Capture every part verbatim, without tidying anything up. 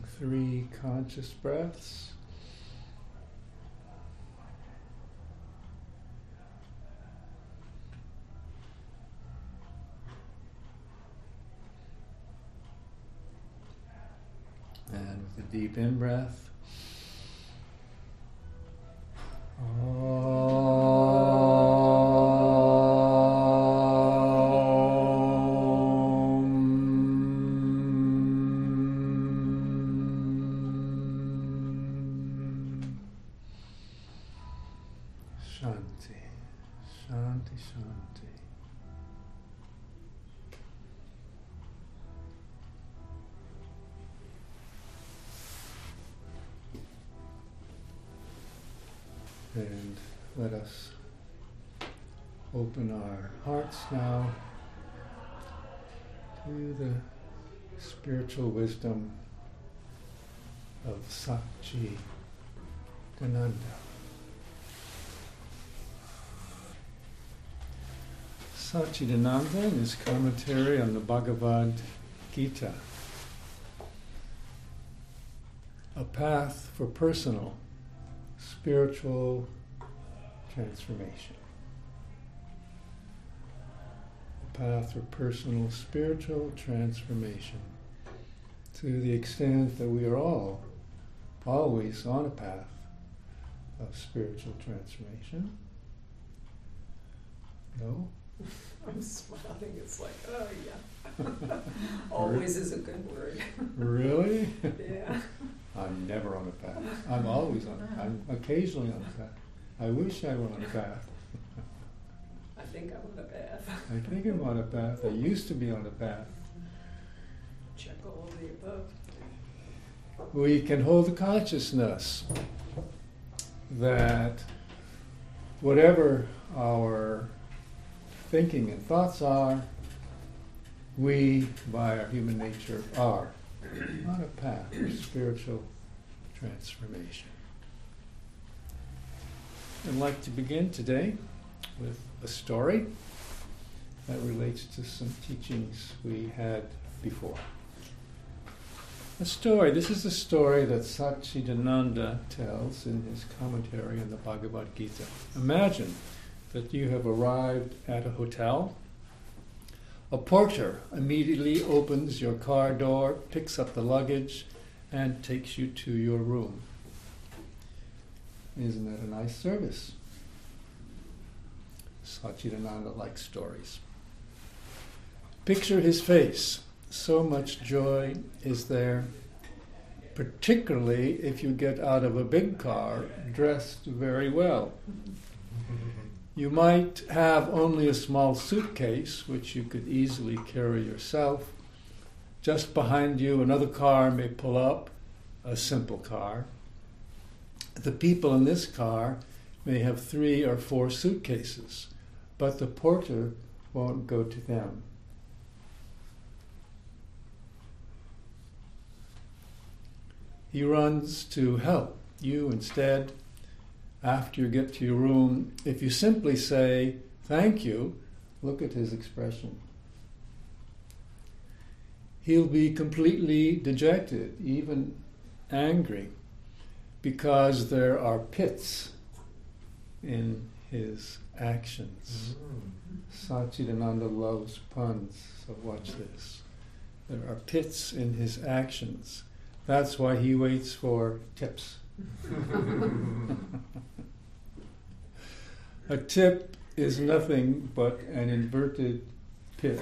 three conscious breaths. And with a deep in-breath. Shanti, Shanti, Shanti. And let us open our hearts now to the spiritual wisdom of Satchidananda. Satchidananda in his commentary on the Bhagavad Gita. A path for personal spiritual transformation. A path for personal spiritual transformation. To the extent that we are all always on a path of spiritual transformation. No? I'm smiling. It's like, oh yeah. Always is a good word. Really? Yeah. I'm never on a path. I'm always on a path. I'm occasionally on a path. I wish I were on a path. I think I'm on a path. I think I'm on a path. I used to be on a path. Check all of the above. We can hold the consciousness that whatever our thinking and thoughts are, we, by our human nature, are on a path of spiritual transformation. I'd like to begin today with a story that relates to some teachings we had before. A story, this is a story that Satchidananda tells in his commentary on the Bhagavad Gita. Imagine that you have arrived at a hotel. A porter immediately opens your car door, picks up the luggage, and takes you to your room. Isn't that a nice service? Satchidananda likes stories. Picture his face. So much joy is there, particularly if you get out of a big car dressed very well. You might have only a small suitcase, which you could easily carry yourself. Just behind you, another car may pull up, a simple car. The people in this car may have three or four suitcases, but the porter won't go to them. He runs to help you instead. After you get to your room, if you simply say, "Thank you," look at his expression. He'll be completely dejected, even angry, because there are pits in his actions. Mm. Satchidananda loves puns, so watch this. There are pits in his actions. That's why he waits for tips. A tip is nothing but an inverted pit.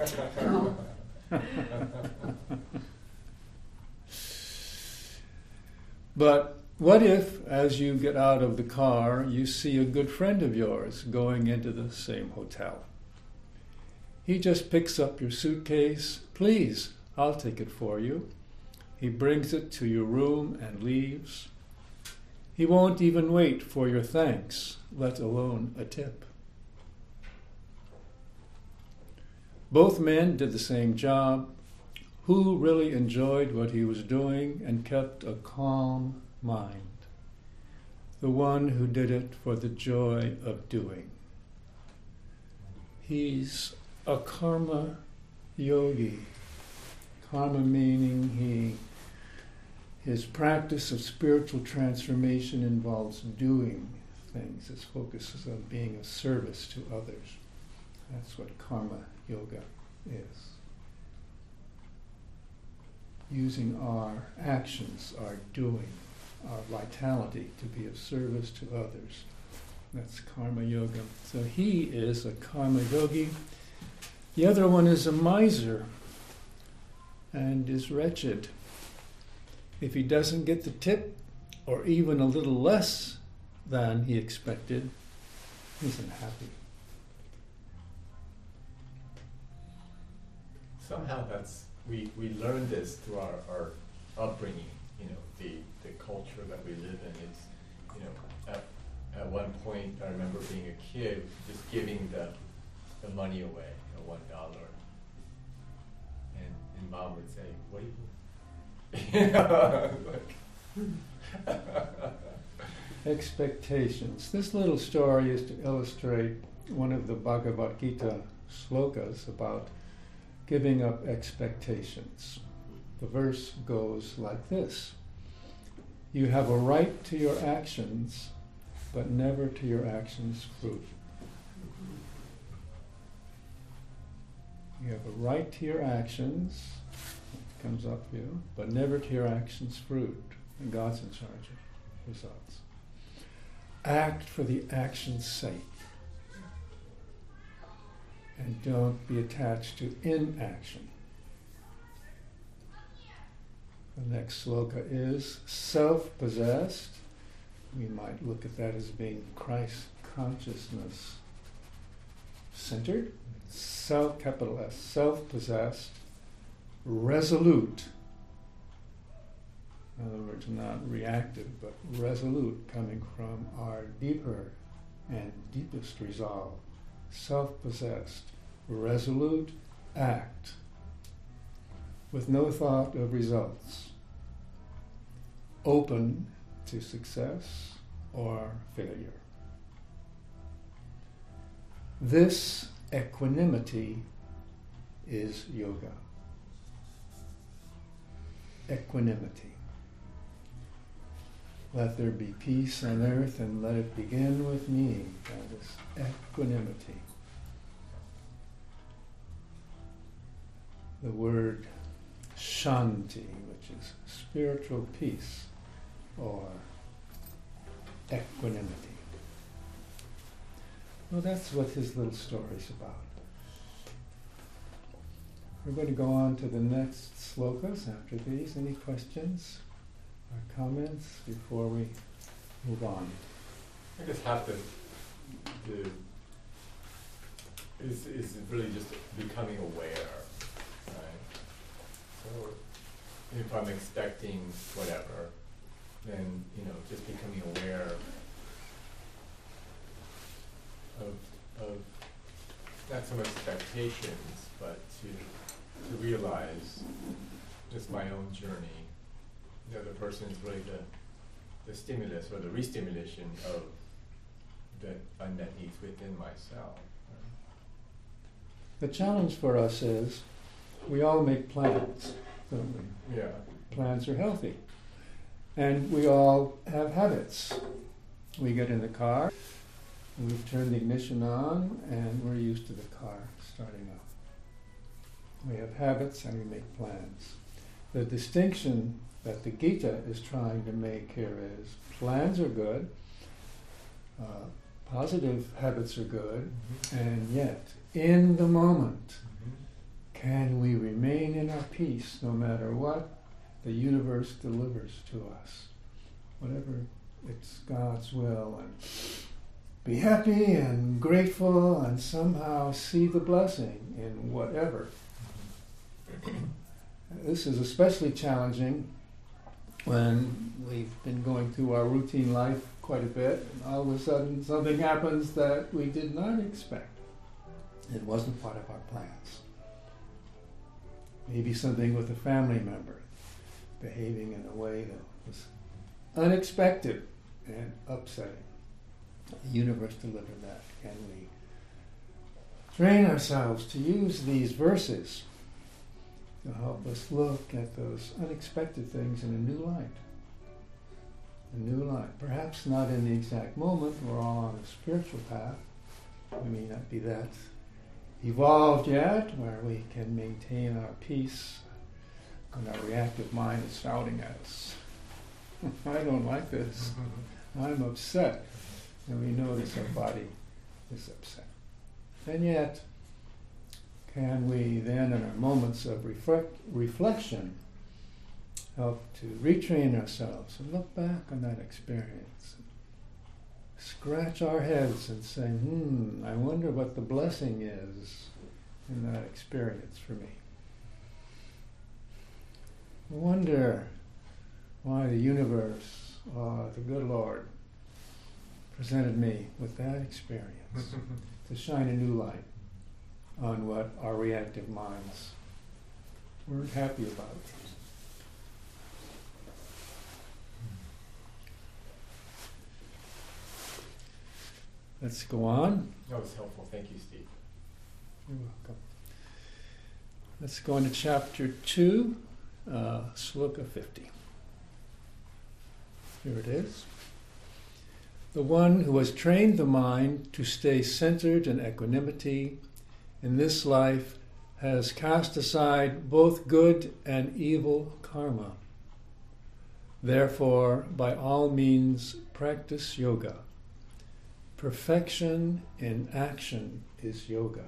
But what if, as you get out of the car, you see a good friend of yours going into the same hotel? He just picks up your suitcase. "Please, I'll take it for you." He brings it to your room and leaves. He won't even wait for your thanks, let alone a tip. Both men did the same job. Who really enjoyed what he was doing and kept a calm mind? The one who did it for the joy of doing. He's a karma yogi. Karma meaning he His practice of spiritual transformation involves doing things. His focus is on being of service to others. That's what karma yoga is. Using our actions, our doing, our vitality to be of service to others. That's karma yoga. So he is a karma yogi. The other one is a miser and is wretched. If he doesn't get the tip, or even a little less than he expected, he's unhappy. Somehow that's, we, we learn this through our, our upbringing, you know, the, the culture that we live in. It's, you know, at, at one point I remember being a kid just giving the, the money away, you know, one dollar. And, and mom would say, what do you Expectations. This little story is to illustrate one of the Bhagavad Gita slokas about giving up expectations. The verse goes like this: you have a right to your actions, but never to your actions' fruit. You have a right to your actions, comes up here, but never to your actions' fruit. And God's in charge of results. Act for the action's sake. And don't be attached to inaction. The next sloka is self-possessed. We might look at that as being Christ consciousness centered. Self, capital S, self-possessed, resolute. In other words, not reactive, but resolute, coming from our deeper and deepest resolve. Self-possessed, resolute act, with no thought of results, open to success or failure. This equanimity is yoga. Equanimity. Let there be peace on earth and let it begin with me. That is equanimity. The word shanti, which is spiritual peace or equanimity. Well, that's what his little story is about. We're going to go on to the next slokas after these. Any questions or comments before we move on? I just have to, to is is really just becoming aware, right? So if I'm expecting whatever, then, you know, just becoming aware of of not so much expectations, but to to realize just my own journey. The other person is really the the stimulus or the re-stimulation of the unmet needs within myself. The challenge for us is we all make plans, don't we? Yeah. Plans are healthy. And we all have habits. We get in the car, we've turned the ignition on, and we're used to the car starting up. We have habits and we make plans. The distinction that the Gita is trying to make here is plans are good, uh, positive habits are good, mm-hmm. and yet, in the moment, mm-hmm. can we remain in our peace no matter what the universe delivers to us? Whatever it's God's will, and be happy and grateful and somehow see the blessing in whatever. This is especially challenging when we've been going through our routine life quite a bit, and all of a sudden something happens that we did not expect. It wasn't part of our plans. Maybe something with a family member behaving in a way that was unexpected and upsetting. The universe delivered that. Can we train ourselves to use these verses to help us look at those unexpected things in a new light. A new light. Perhaps not in the exact moment. We're all on a spiritual path. We may not be that evolved yet, where we can maintain our peace when our reactive mind is shouting at us. I don't like this. I'm upset. And we notice our body is upset. And yet, can we then, in our moments of reflect, reflection, help to retrain ourselves and look back on that experience, scratch our heads and say, hmm, I wonder what the blessing is in that experience for me. I wonder why the universe, uh, the good Lord, presented me with that experience to shine a new light on what our reactive minds weren't happy about. Let's go on. That was helpful. Thank you, Steve. You're welcome. Let's go into chapter two, uh, Sloka fifty. Here it is. The one who has trained the mind to stay centered in equanimity in this life has cast aside both good and evil karma. Therefore, by all means, practice yoga. Perfection in action is yoga.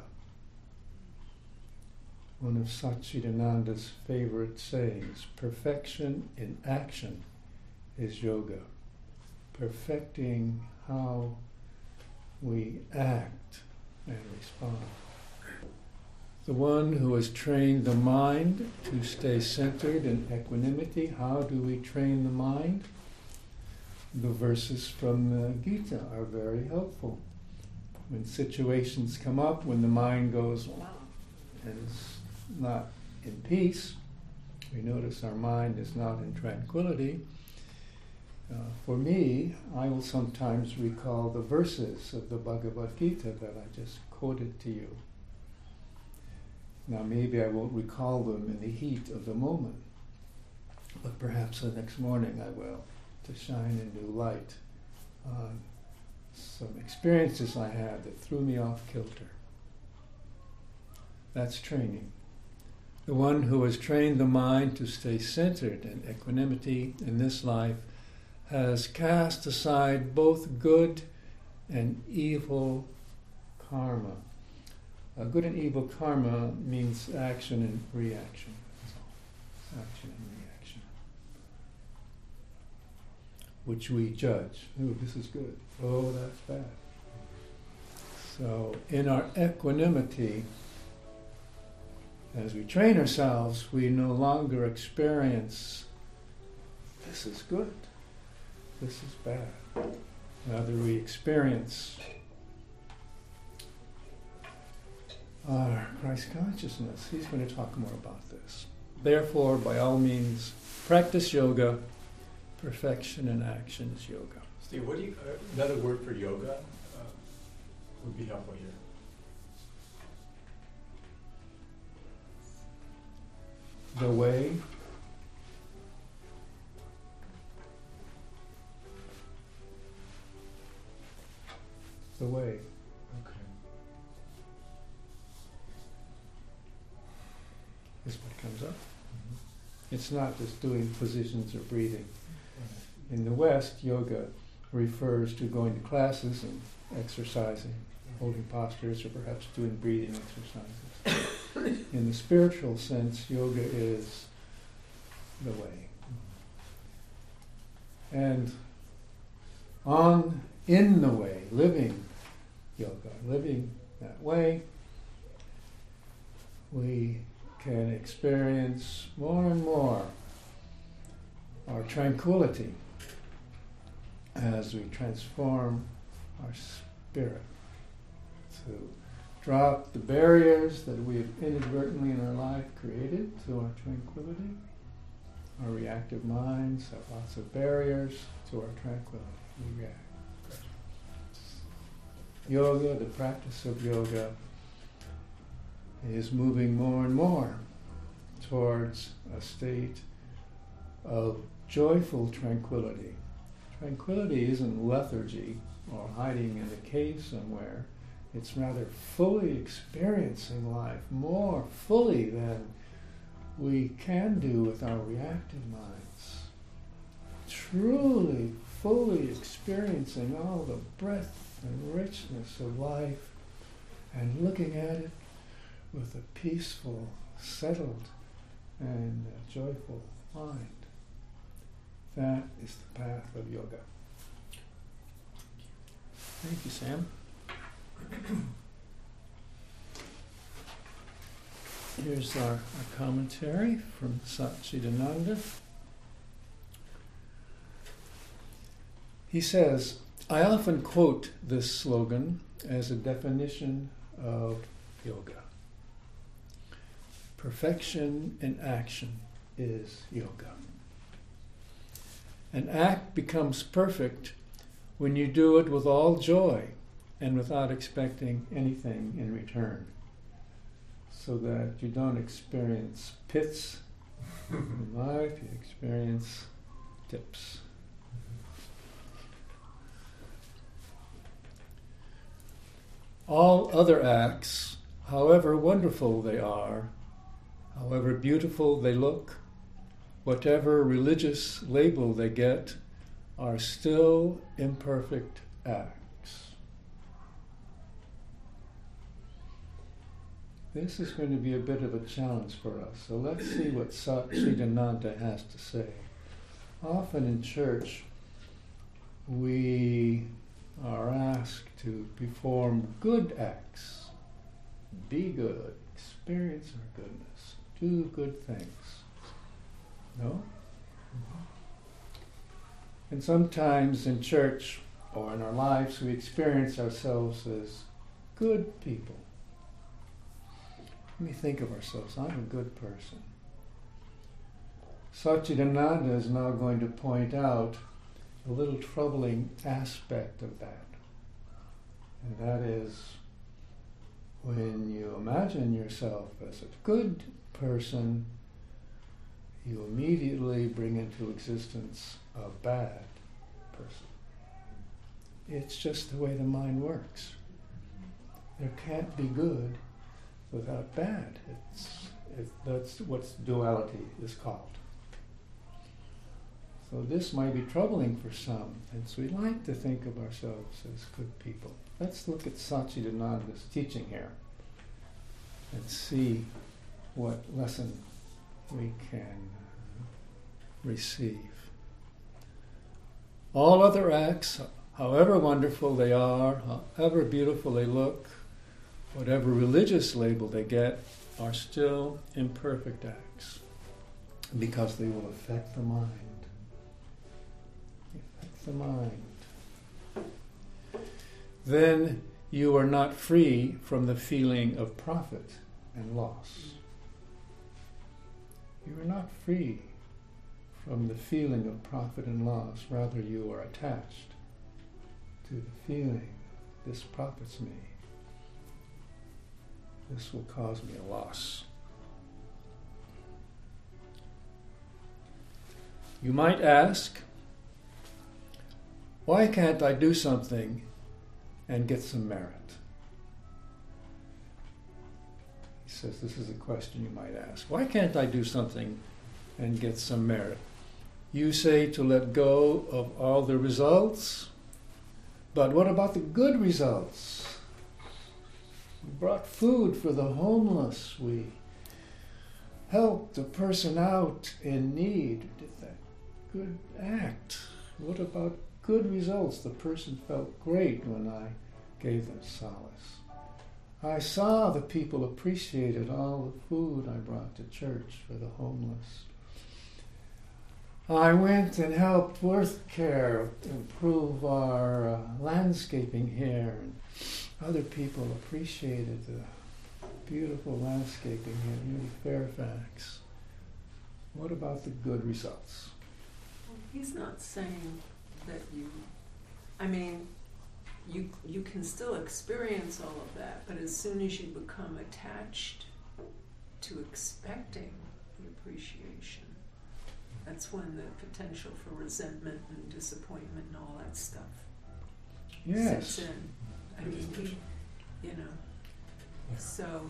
One of Satchidananda's favorite sayings, perfection in action is yoga. Perfecting how we act and respond. The one who has trained the mind to stay centered in equanimity. How do we train the mind? The verses from the Gita are very helpful. When situations come up, when the mind goes and is not in peace, we notice our mind is not in tranquility. Uh, for me, I will sometimes recall the verses of the Bhagavad Gita that I just quoted to you. Now, maybe I won't recall them in the heat of the moment, but perhaps the next morning I will, to shine a new light on some experiences I had that threw me off kilter. That's training. The one who has trained the mind to stay centered in equanimity in this life has cast aside both good and evil karma. Uh, good and evil karma means action and reaction. That's all. Action and reaction. Which we judge. Ooh, this is good. Oh, that's bad. So, in our equanimity, as we train ourselves, we no longer experience, this is good, this is bad. Rather, we experience our Christ consciousness. He's going to talk more about this. Therefore, by all means, practice yoga. Perfection in action is yoga. Steve, what do you, uh, another word for yoga uh, would be helpful here. The way. The way. Okay. Is what comes up. Mm-hmm. It's not just doing positions or breathing. In the West, yoga refers to going to classes and exercising, holding postures, or perhaps doing breathing exercises. In the spiritual sense, yoga is the way. And on, in the way, living yoga, living that way, we can experience more and more our tranquility as we transform our spirit to drop the barriers that we have inadvertently in our life created to our tranquility. Our reactive minds have lots of barriers to our tranquility. We react. Yoga, the practice of yoga, is moving more and more towards a state of joyful tranquility. Tranquility isn't lethargy or hiding in a cave somewhere. It's rather fully experiencing life more fully than we can do with our reactive minds. Truly, fully experiencing all the breadth and richness of life and looking at it with a peaceful, settled, and uh, joyful mind. That is the path of yoga. Thank you, Sam. Here's our, our commentary from Satchidananda. He says, I often quote this slogan as a definition of yoga. Perfection in action is yoga. An act becomes perfect when you do it with all joy and without expecting anything in return, so that you don't experience pits in life, you experience tips. All other acts, however wonderful they are, however beautiful they look, whatever religious label they get, are still imperfect acts. This is going to be a bit of a challenge for us, so let's see what Satchidananda has to say. Often in church, we are asked to perform good acts, be good, experience our goodness, do good things. No? And sometimes in church or in our lives we experience ourselves as good people. Let me think of ourselves, I'm a good person. Satchidananda is now going to point out a little troubling aspect of that. And that is when you imagine yourself as a good person, you immediately bring into existence a bad person. It's just the way the mind works. There can't be good without bad. It's, it, that's what duality is called. So this might be troubling for some, and so we like to think of ourselves as good people. Let's look at Satchidananda's teaching here and see what lesson we can receive. All other acts, however wonderful they are, however beautiful they look, whatever religious label they get, are still imperfect acts because they will affect the mind. Affect the mind. Then you are not free from the feeling of profit and loss. You are not free from the feeling of profit and loss. Rather, you are attached to the feeling, this profits me. This will cause me a loss. You might ask, why can't I do something and get some merit? He says this is a question you might ask. Why can't I do something and get some merit? You say to let go of all the results, but what about the good results? We brought food for the homeless. We helped a person out in need. We did that good act. What about good results? The person felt great when I gave them solace. I saw the people appreciated all the food I brought to church for the homeless. I went and helped Worth Care improve our uh, landscaping here, and other people appreciated the beautiful landscaping here in Uni Fairfax. What about the good results? Well, he's not saying that you, I mean, you you can still experience all of that, but as soon as you become attached to expecting the appreciation. That's when the potential for resentment and disappointment and all that stuff Yes. sets in. I mean, he, you know, Yeah. so,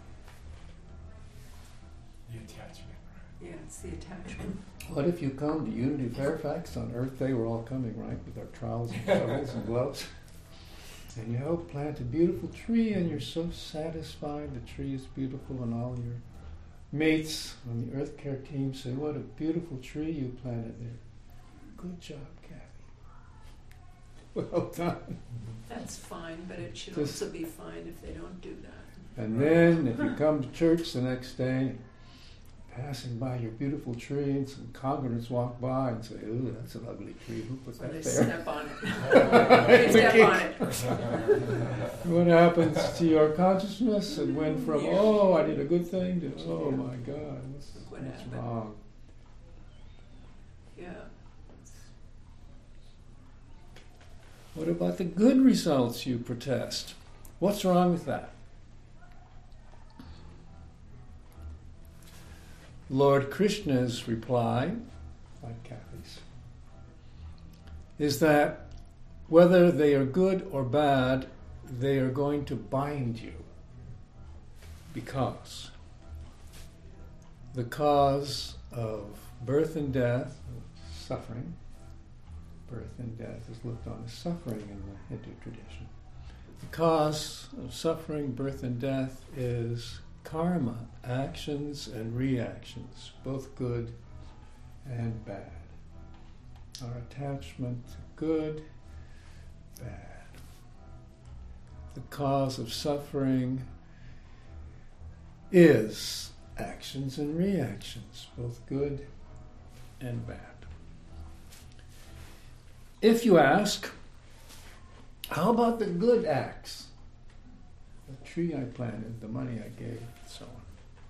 The attachment. yeah, it's the attachment. What if you come to Unity Fairfax on Earth Day? We're all coming, right, with our trowels and shovels and gloves. And you help plant a beautiful tree, and you're so satisfied the tree is beautiful, and all your mates on the Earth Care team say, "What a beautiful tree you planted there. Good job, Kathy. Well done." That's fine, but it should Just- also be fine if they don't do that. And then, if you come to church the next day, passing by your beautiful tree, and some congregants walk by and say, "Ooh, that's an ugly tree. Who put Or that they there?" step on it. They step on it. What happens to your consciousness? It went from, "Oh, I did a good thing," to, "Oh my God, what's, What what's happened? wrong?" Yeah. What about the good results you protest? What's wrong with that? Lord Krishna's reply, like Kathy's, is that whether they are good or bad, they are going to bind you, because the cause of birth and death, suffering, birth and death is looked on as suffering in the Hindu tradition. The cause of suffering, birth and death is karma, actions and reactions, both good and bad. Our attachment to good, bad. The cause of suffering is actions and reactions, both good and bad. If you ask, how about the good acts? The tree I planted, the money I gave, and so on.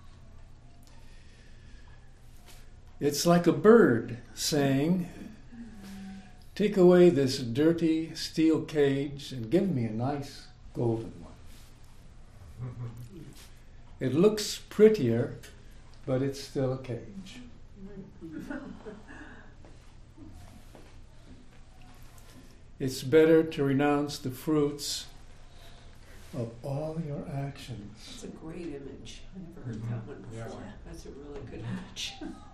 It's like a bird saying, "Take away this dirty steel cage and give me a nice golden one." It looks prettier, but it's still a cage. It's better to renounce the fruits of all your actions. It's a great image. I never heard Mhm. that one Yeah. before. That's a really good image.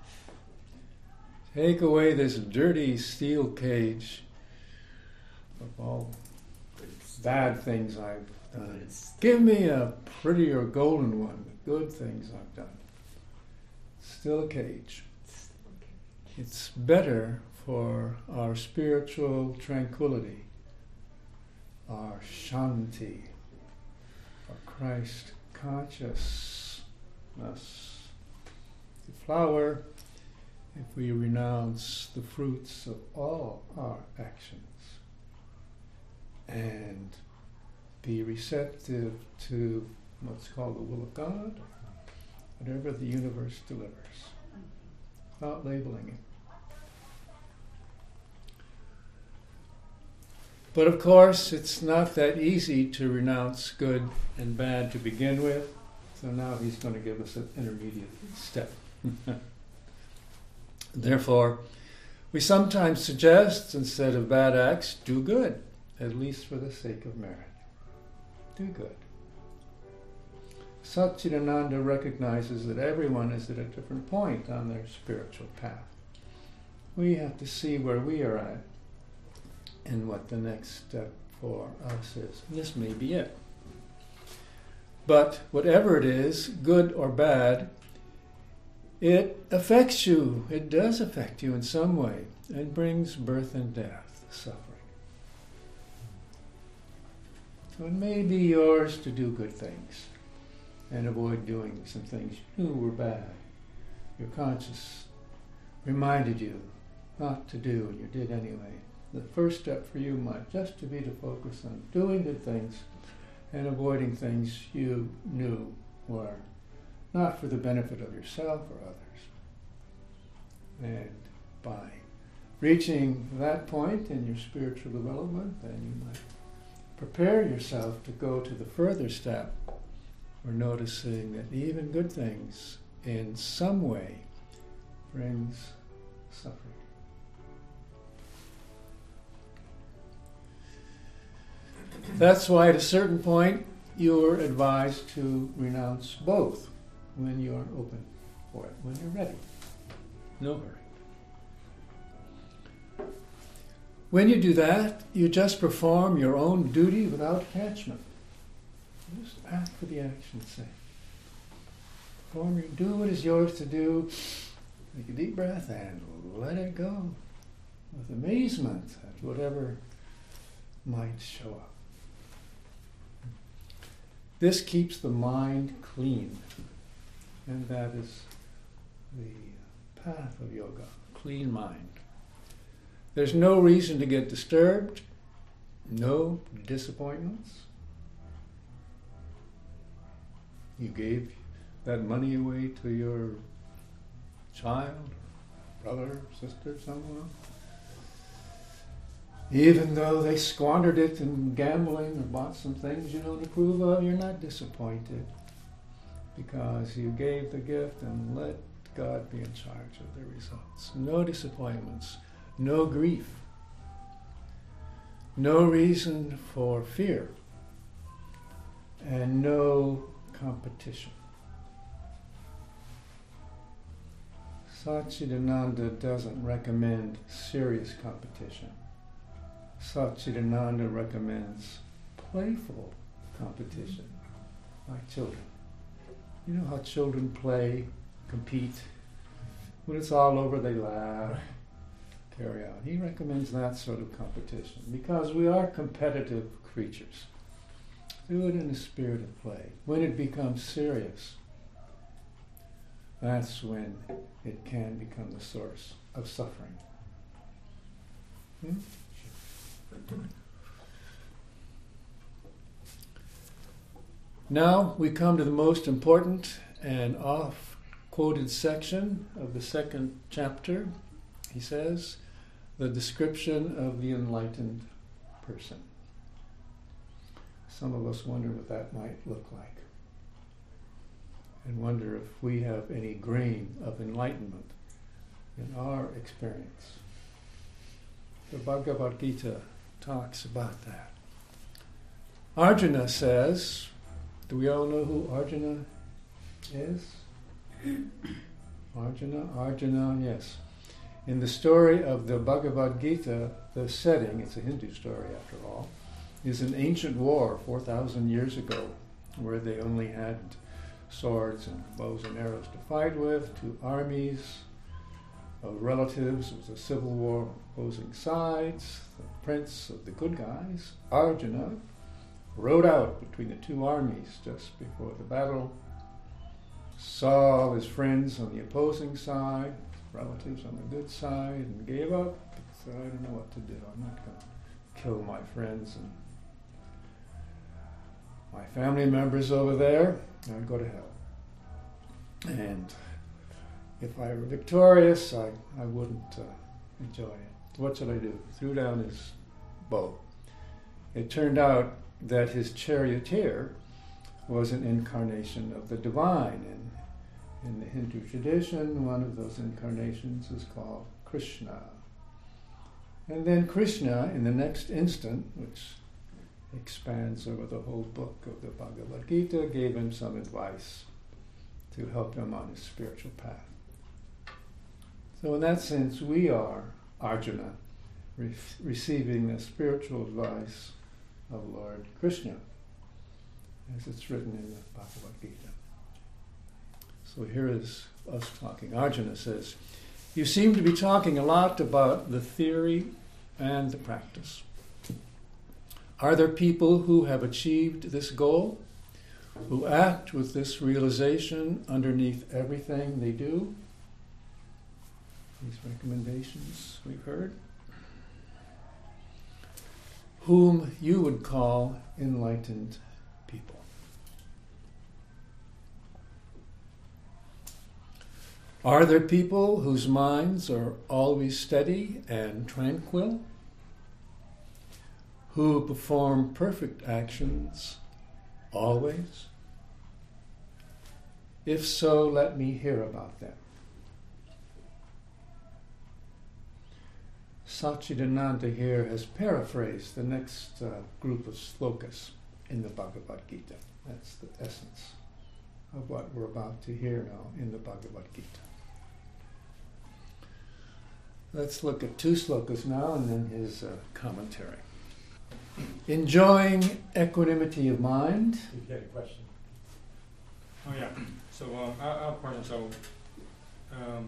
Take away this dirty steel cage of all bad things I've done. It's- Give me a prettier golden one, the good things I've done. Still a cage. it's okay. It's better for our spiritual tranquility, our shanti, our Christ consciousness, to flower if we renounce the fruits of all our actions and be receptive to what's called the will of God, whatever the universe delivers, without labeling it. But of course, it's not that easy to renounce good and bad to begin with, so now he's going to give us an intermediate step. Therefore, we sometimes suggest, instead of bad acts, do good, at least for the sake of merit. Do good. Satchidananda recognizes that everyone is at a different point on their spiritual path. We have to see where we are at and what the next step for us is. And this may be it. But whatever it is, good or bad, it affects you. It does affect you in some way and brings birth and death, suffering. So it may be yours to do good things and avoid doing some things you knew were bad. Your conscience reminded you not to do, and you did anyway. The first step for you might just to be to focus on doing good things and avoiding things you knew were not for the benefit of yourself or others. And by reaching that point in your spiritual development, then you might prepare yourself to go to the further step. We're noticing that even good things in some way brings suffering. That's why at a certain point you're advised to renounce both when you're open for it, when you're ready. No hurry. When you do that, you just perform your own duty without attachment. You just act for the action's sake. Perform your, do what is yours to do. Take a deep breath and let it go with amazement at whatever might show up. This keeps the mind clean, and that is the path of yoga, clean mind. There's no reason to get disturbed, no disappointments. You gave that money away to your child, brother, sister, someone. Even though they squandered it in gambling or bought some things you don't approve of, you're not disappointed because you gave the gift and let God be in charge of the results. No disappointments, no grief, no reason for fear, and no competition. Satchidananda doesn't recommend serious competition. Satchidananda recommends playful competition, like children. You know how children play, compete? When it's all over, they laugh, carry on. He recommends that sort of competition because we are competitive creatures. Do it in a spirit of play. When it becomes serious, that's when it can become the source of suffering. Hmm? Now we come to the most important and oft-quoted section of the second chapter. He says, the description of the enlightened person. Some of us wonder what that might look like, and wonder if we have any grain of enlightenment in our experience. The Bhagavad Gita talks about that. Arjuna says, do we all know who Arjuna is? Arjuna, Arjuna, yes. In the story of the Bhagavad Gita, the setting, it's a Hindu story after all, is an ancient war four thousand years ago where they only had swords and bows and arrows to fight with, two armies of relatives. It was a civil war, opposing sides. The prince of the good guys, Arjuna, rode out between the two armies just before the battle, saw all his friends on the opposing side, relatives on the good side, and gave up. He said, I don't know what to do. I'm not going to kill my friends and my family members over there. I'd go to hell. And if I were victorious, I, I wouldn't uh, enjoy it. What should I do? Threw down his bow. It turned out that his charioteer was an incarnation of the divine. And in the Hindu tradition, one of those incarnations is called Krishna. And then Krishna, in the next instant, which expands over the whole book of the Bhagavad Gita, gave him some advice to help him on his spiritual path. So in that sense, we are Arjuna, re- receiving the spiritual advice of Lord Krishna, as it's written in the Bhagavad Gita. So here is us talking. Arjuna says, you seem to be talking a lot about the theory and the practice. Are there people who have achieved this goal, who act with this realization underneath everything they do? These recommendations we've heard. Whom you would call enlightened people. Are there people whose minds are always steady and tranquil, who perform perfect actions always? If so, let me hear about them. Satchidananda here has paraphrased the next uh, group of slokas in the Bhagavad Gita. That's the essence of what we're about to hear now in the Bhagavad Gita. Let's look at two slokas now and then his uh, commentary. Enjoying equanimity of mind. If you had a question. Oh yeah. So um, I, I have a question. So, um,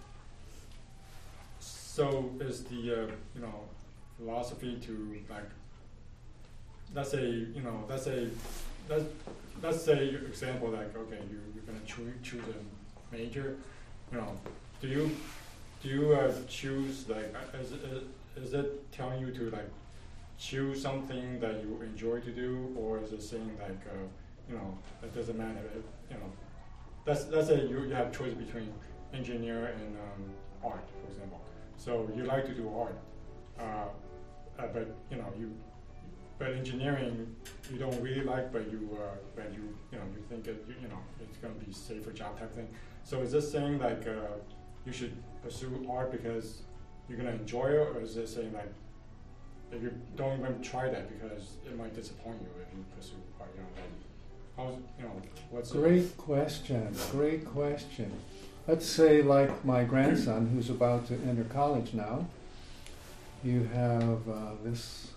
so is the uh, you know philosophy to like let's say you know let's say let's let's say your example like okay you you're gonna choose choose a major, you know do you do you uh, choose like uh, is it, is it telling you to like choose something that you enjoy to do, or is it saying like uh, you know it doesn't matter if, you know let's let's say you, you have choice between engineer and um, art, for example. So you like to do art, uh, uh, but you know you but engineering you don't really like, but you uh, but you you know you think it, you, you know it's going to be safer job type thing. So is this saying like uh, you should pursue art because you're going to enjoy it, or is it saying like if you don't even try that because it might disappoint you if you pursue art, you know, like, how's, you know, what's Great it? question, great question. Let's say like my grandson who's about to enter college now, you have uh, this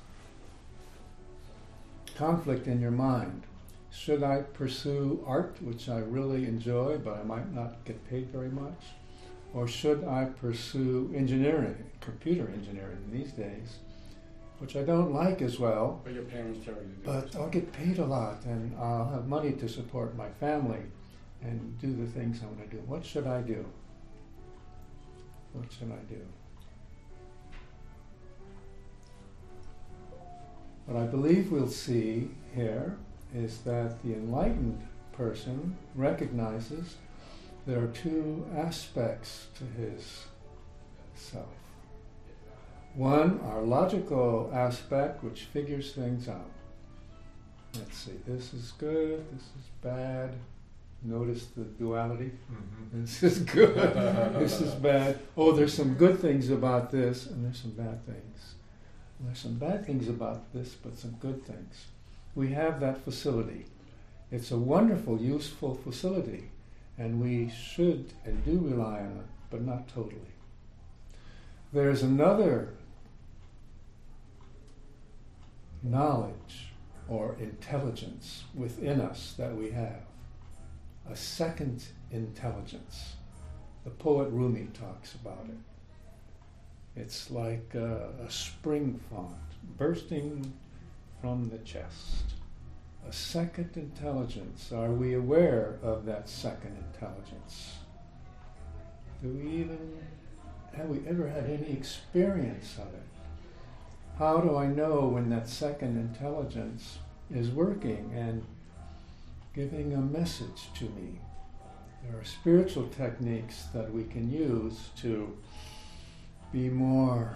conflict in your mind. Should I pursue art, which I really enjoy, but I might not get paid very much? Or should I pursue engineering, computer engineering these days, which I don't like as well, But your parents tell you to do but it. I'll get paid a lot and I'll have money to support my family and do the things I want to do. What should I do? What should I do? What I believe we'll see here is that the enlightened person recognizes there are two aspects to his self. One, our logical aspect, which figures things out. Let's see, this is good, this is bad. Notice the duality. Mm-hmm. This is good, this is bad. Oh, there's some good things about this, and there's some bad things. And there's some bad things about this, but some good things. We have that facility. It's a wonderful, useful facility, and we should and do rely on it, but not totally. There's another knowledge or intelligence within us that we have, a second intelligence. The poet Rumi talks about it. It's like a, a spring font bursting from the chest. A second intelligence. Are we aware of that second intelligence? Do we even, have we ever had any experience of it? How do I know when that second intelligence is working and giving a message to me? There are spiritual techniques that we can use to be more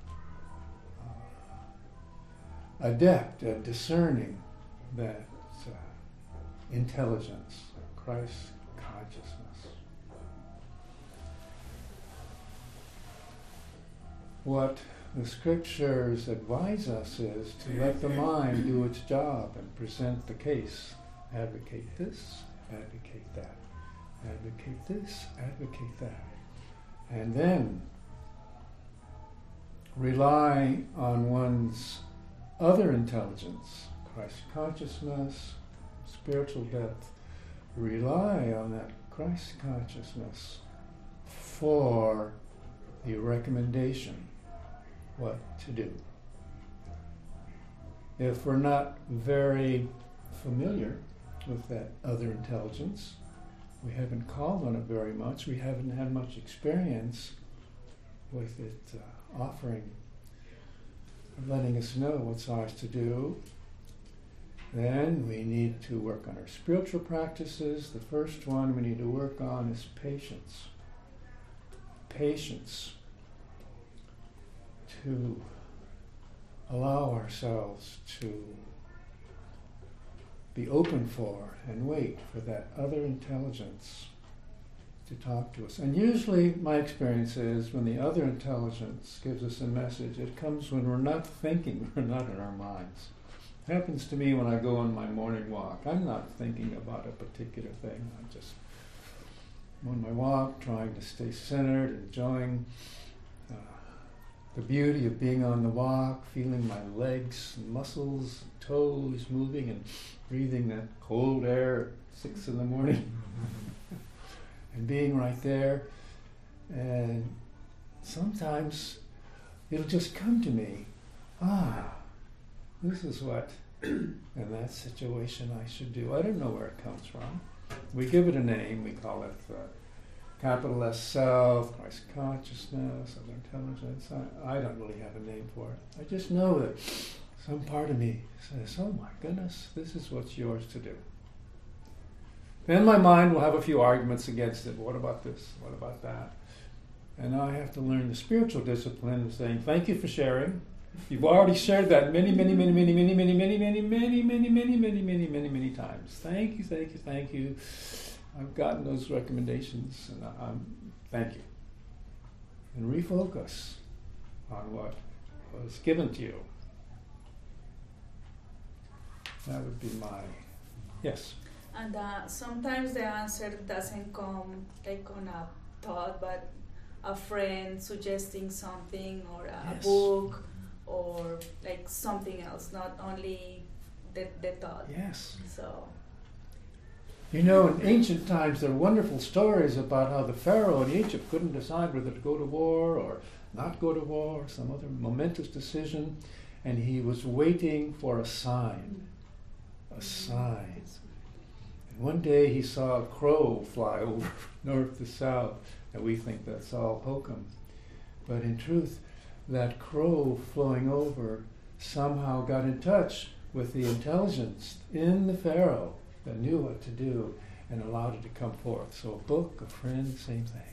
uh, adept at discerning that uh, intelligence, Christ consciousness. What the scriptures advise us is to let the mind do its job and present the case. Advocate this, advocate that. Advocate this, advocate that. And then rely on one's other intelligence, Christ consciousness, spiritual depth. Rely on that Christ consciousness for the recommendation, what to do. If we're not very familiar with that other intelligence, we haven't called on it very much, we haven't had much experience with it uh, offering, letting us know what's ours to do, then we need to work on our spiritual practices. The first one we need to work on is patience. Patience to allow ourselves to be open for and wait for that other intelligence to talk to us. And usually my experience is when the other intelligence gives us a message, it comes when we're not thinking, we're not in our minds. It happens to me when I go on my morning walk. I'm not thinking about a particular thing. I'm just on my walk, trying to stay centered, enjoying uh, the beauty of being on the walk, feeling my legs and muscles, and toes moving, and breathing that cold air at six in the morning. And being right there. And sometimes it'll just come to me, ah, this is what in that situation I should do. I don't know where it comes from. We give it a name. We call it uh, capital S self, Christ consciousness, other intelligence. I, I don't really have a name for it. I just know that some part of me says, oh my goodness, this is what's yours to do. Then my mind will have a few arguments against it. What about this? What about that? And I have to learn the spiritual discipline of saying, thank you for sharing. You've already shared that many, many, many, many, many, many, many, many, many, many, many, many, many, many, many times. Thank you, thank you, thank you. I've gotten those recommendations, and I'm thank you. And refocus on what was given to you. That would be my yes. And uh, sometimes the answer doesn't come like on a thought, but a friend suggesting something, or a Yes. book, or like something else, not only the, the thought. Yes. So, You know, in ancient times, there are wonderful stories about how the Pharaoh in Egypt couldn't decide whether to go to war or not go to war, some other momentous decision, and he was waiting for a sign. A sign. And one day he saw a crow fly over north to south, and we think that's all hokum. But in truth, that crow flowing over somehow got in touch with the intelligence in the Pharaoh that knew what to do and allowed it to come forth. So a book, a friend, same thing.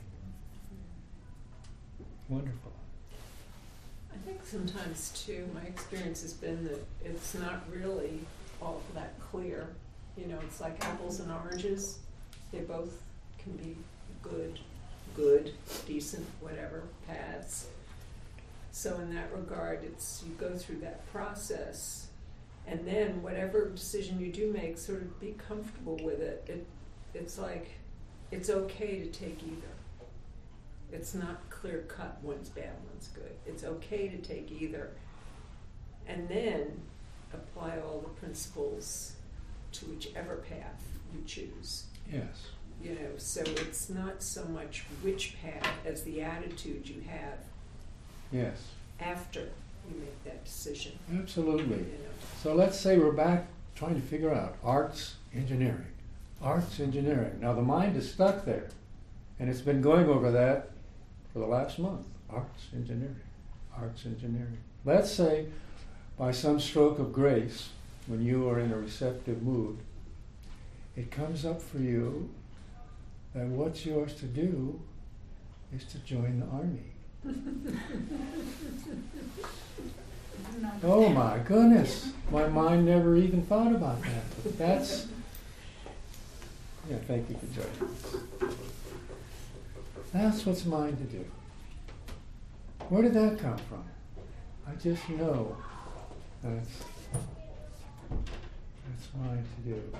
Wonderful. I think sometimes too, my experience has been that it's not really all that clear. You know, it's like apples and oranges. They both can be good, good, decent, whatever, paths. So in that regard, it's you go through that process, and then whatever decision you do make, sort of be comfortable with it. It it's like it's okay to take either. It's not clear cut, one's bad, one's good. It's okay to take either. And then apply all the principles to whichever path you choose. Yes. You know, so it's not so much which path as the attitude you have Yes. after you make that decision. Absolutely. You know. So let's say we're back trying to figure out arts, engineering. Arts, engineering. Now the mind is stuck there, and it's been going over that for the last month. Arts, engineering. Arts, engineering. Let's say by some stroke of grace, when you are in a receptive mood, it comes up for you that what's yours to do is to join the army. no. Oh my goodness, my mind never even thought about that. But that's, yeah, thank you for joining us. That's what's mine to do. Where did that come from? I just know that's, that's mine to do.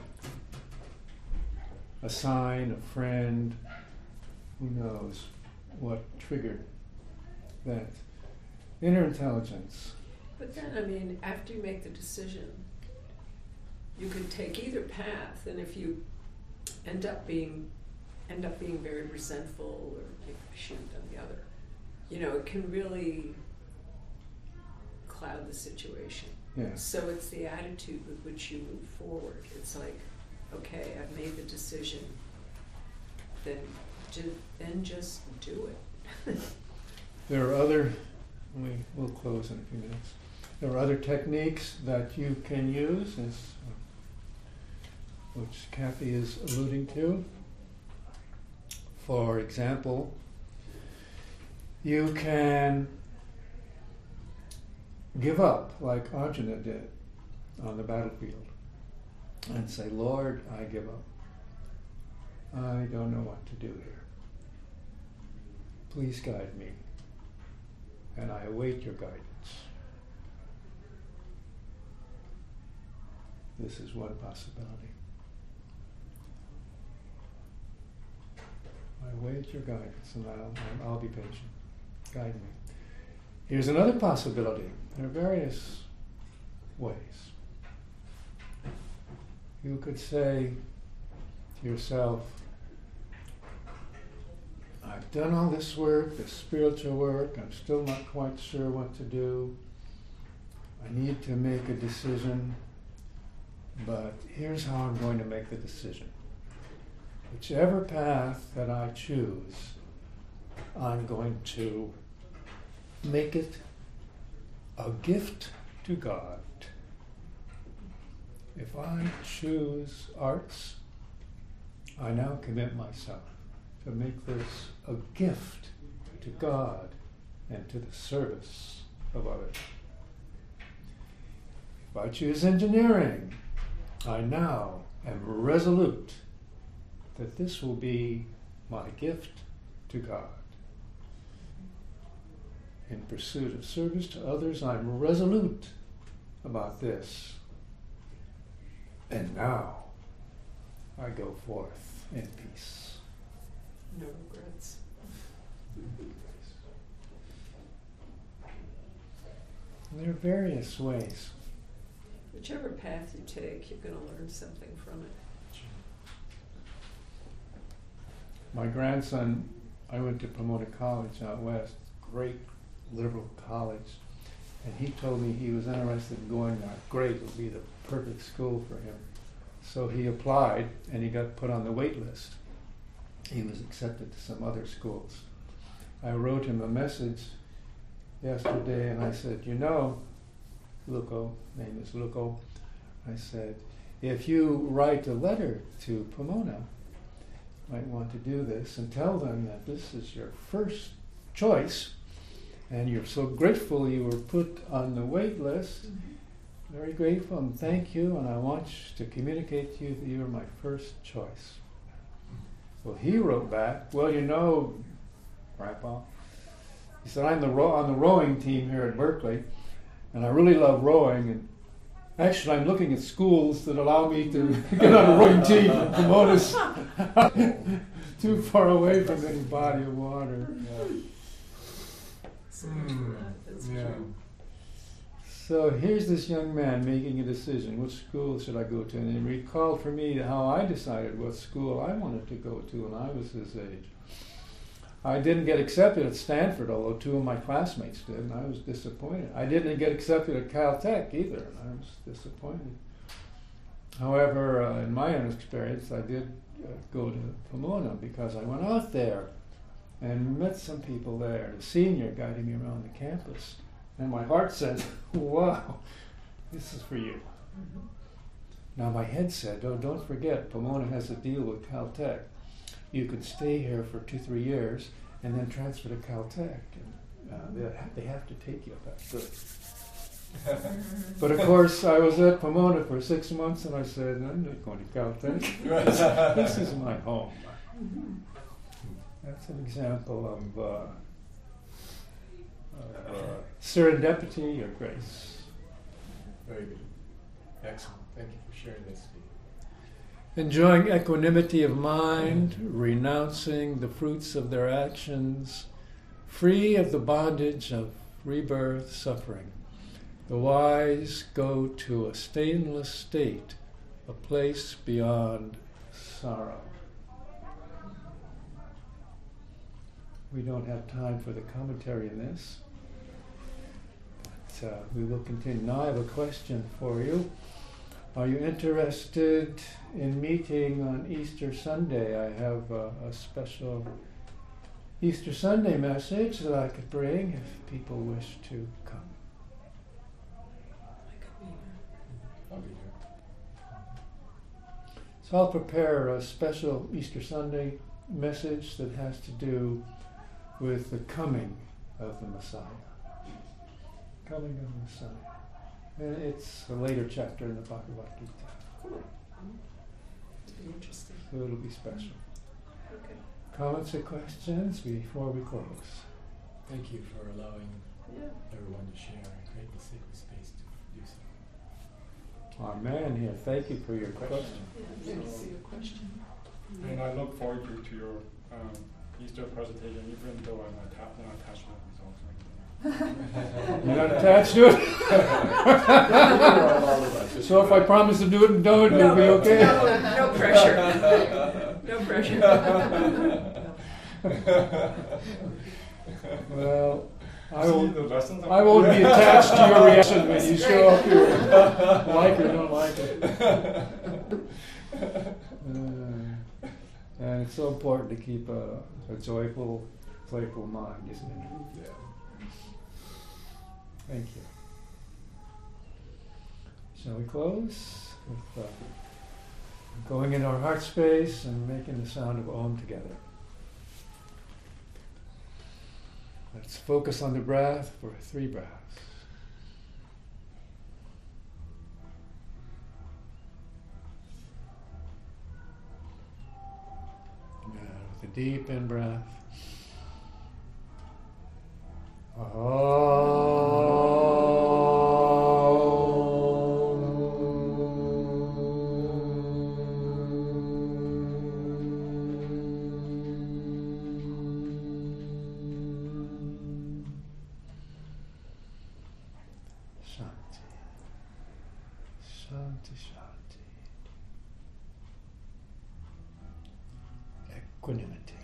A sign, a friend, who knows what triggered that inner intelligence. But then, I mean, after you make the decision, you could take either path, and if you end up being end up being very resentful, or maybe I shouldn't have done the other, you know, it can really cloud the situation. Yes. So it's the attitude with which you move forward. It's like, okay, I've made the decision, then, ju- then just do it. There are other, we will close in a few minutes. There are other techniques that you can use, as, uh, which Kathy is alluding to. For example, you can give up like Arjuna did on the battlefield. and say, Lord, I give up. I don't know what to do here. Please guide me, and I await your guidance. This is one possibility. I await your guidance, and I'll, I'll be patient. Guide me. Here's another possibility. There are various ways. You could say to yourself, I've done all this work, this spiritual work, I'm still not quite sure what to do. I need to make a decision, but here's how I'm going to make the decision. Whichever path that I choose, I'm going to make it a gift to God. If I choose arts, I now commit myself to make this a gift to God and to the service of others. If I choose engineering, I now am resolute that this will be my gift to God. In pursuit of service to others, I'm resolute about this. And now I go forth in peace. No regrets. And there are various ways. Whichever path you take, you're going to learn something from it. My grandson, I went to Pomona College out west, great liberal college, and he told me he was interested in going there. Great, it would be the perfect school for him. So he applied, and he got put on the wait list. He was accepted to some other schools. I wrote him a message yesterday, and I said, you know, Luco, name is Luco, I said, if you write a letter to Pomona, you might want to do this and tell them that this is your first choice, and you're so grateful you were put on the wait list. Mm-hmm. Very grateful, and thank you, and I want to communicate to you that you are my first choice. Well, he wrote back, well, you know, Grandpa, he said, I'm the ro- on the rowing team here at Berkeley, and I really love rowing, and actually I'm looking at schools that allow me to get on a rowing team. Pomona's too far away from any body of water. Yeah. Mm. That's Yeah. true. So here's this young man making a decision. Which school should I go to? And he recalled for me how I decided what school I wanted to go to when I was his age. I didn't get accepted at Stanford, although two of my classmates did, and I was disappointed. I didn't get accepted at Caltech either, and I was disappointed. However, uh, in my own experience, I did uh, go to Pomona because I went out there and met some people there, the senior guiding me around the campus. And my heart said, wow, this is for you. Mm-hmm. Now my head said, oh, don't forget, Pomona has a deal with Caltech. You could stay here for two, three years and then transfer to Caltech. And, uh, they, ha- they have to take you if that's good. But of course, I was at Pomona for six months and I said, I'm not going to Caltech. this, this is my home. Mm-hmm. That's an example of, uh, of uh, serendipity or grace. Very good. Excellent. Thank you for sharing this, Steve. Enjoying equanimity of mind, renouncing the fruits of their actions, free of the bondage of rebirth, suffering. The wise go to a stainless state, a place beyond sorrow. We don't have time for the commentary in this, but uh, we will continue. Now I have a question for you. Are you interested in meeting on Easter Sunday? I have uh, a special Easter Sunday message that I could bring if people wish to come. I could be here. I'll be here. So I'll prepare a special Easter Sunday message that has to do with the coming of the Messiah. Coming of the Messiah. And it's a later chapter in the Bhagavad Gita. Cool. It'll be interesting. So it'll be special. Okay. Comments or questions before we close? Thank you for allowing Yeah. everyone to share and create the sacred space to do so. Our man here, thank you for your question. Yeah, thanks for your question. And I look forward to, to your um, Easter presentation, even though I'm atta- not attached to the results or anything. You're not attached to it? So if I promise to do it and don't, it'll be okay? No, no pressure. No pressure. Well, I See won't, the lessons I won't be attached to your reaction when you show up here. Like it or don't like it. Uh, and it's so important to keep a, a joyful, playful mind, isn't it? Yeah. Thank you. Shall we close with uh, going in our heart space and making the sound of Om together? Let's focus on the breath for three breaths. And with a deep in breath. Shanti. Shanti, Shanti. Equanimity.